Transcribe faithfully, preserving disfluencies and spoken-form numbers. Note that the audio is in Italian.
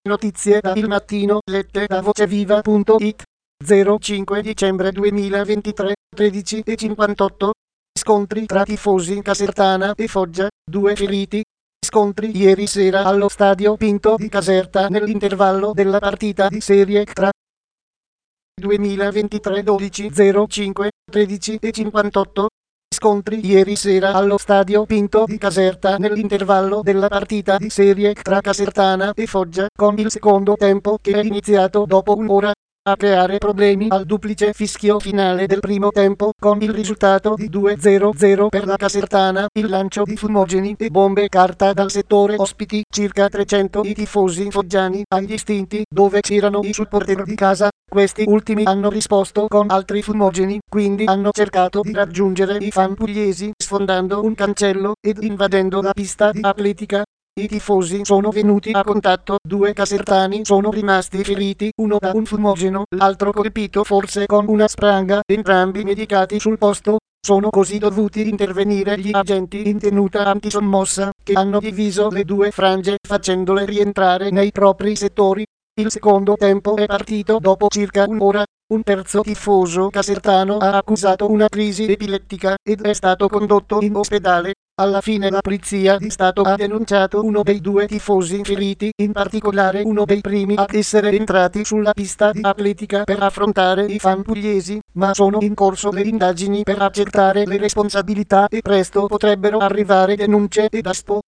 Notizie da Il Mattino, lette da voceviva punto it. zero cinque dicembre duemilaventitré, tredici e cinquantotto. Scontri tra tifosi Casertana e Foggia, due feriti. Scontri ieri sera allo stadio Pinto di Caserta nell'intervallo della partita di Serie tra duemilaventitré dodici zero cinque, tredici e cinquantotto. Scontri ieri sera allo stadio Pinto di Caserta nell'intervallo della partita di Serie tra Casertana e Foggia, con il secondo tempo che è iniziato dopo un'ora. A creare problemi al duplice fischio finale del primo tempo, con il risultato di due zero zero per la Casertana, il lancio di fumogeni e bombe carta dal settore ospiti, circa trecento i tifosi foggiani agli istinti, dove c'erano i supporter di casa. Questi ultimi hanno risposto con altri fumogeni, quindi hanno cercato di raggiungere i fan pugliesi sfondando un cancello ed invadendo la pista di atletica. I tifosi sono venuti a contatto, due casertani sono rimasti feriti, uno da un fumogeno, l'altro colpito forse con una spranga, entrambi medicati sul posto. Sono così dovuti intervenire gli agenti in tenuta antisommossa, che hanno diviso le due frange facendole rientrare nei propri settori. Il secondo tempo è partito dopo circa un'ora. Un terzo tifoso casertano ha accusato una crisi epilettica ed è stato condotto in ospedale. Alla fine la polizia di Stato ha denunciato uno dei due tifosi feriti, in particolare uno dei primi ad essere entrati sulla pista di atletica per affrontare i fan pugliesi, ma sono in corso le indagini per accertare le responsabilità e presto potrebbero arrivare denunce e daspo.